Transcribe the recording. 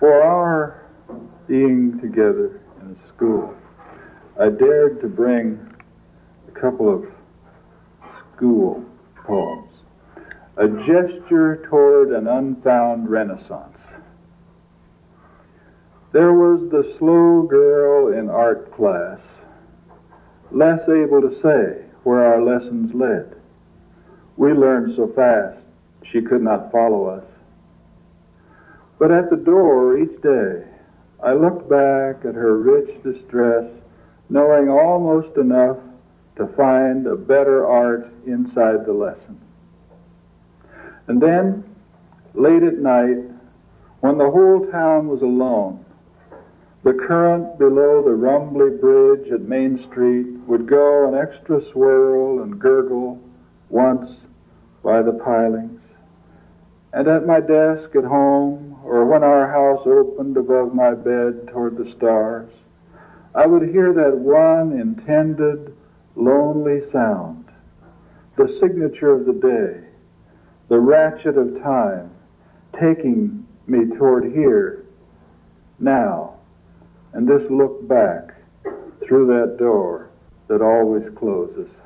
For our being together in a school, I dared to bring a couple of school poems. A gesture toward an unfound renaissance. There was the slow girl in art class, less able to say where our lessons led. We learned so fast she could not follow us. But at the door each day, I looked back at her rich distress, knowing almost enough to find a better art inside the lesson. And then, late at night, when the whole town was alone, the current below the rumbly bridge at Main Street would go an extra swirl and gurgle once by the pilings. And at my desk at home, or when our house opened above my bed toward the stars, I would hear that one intended, lonely sound, the signature of the day, the ratchet of time, taking me toward here, now, and this look back through that door that always closes.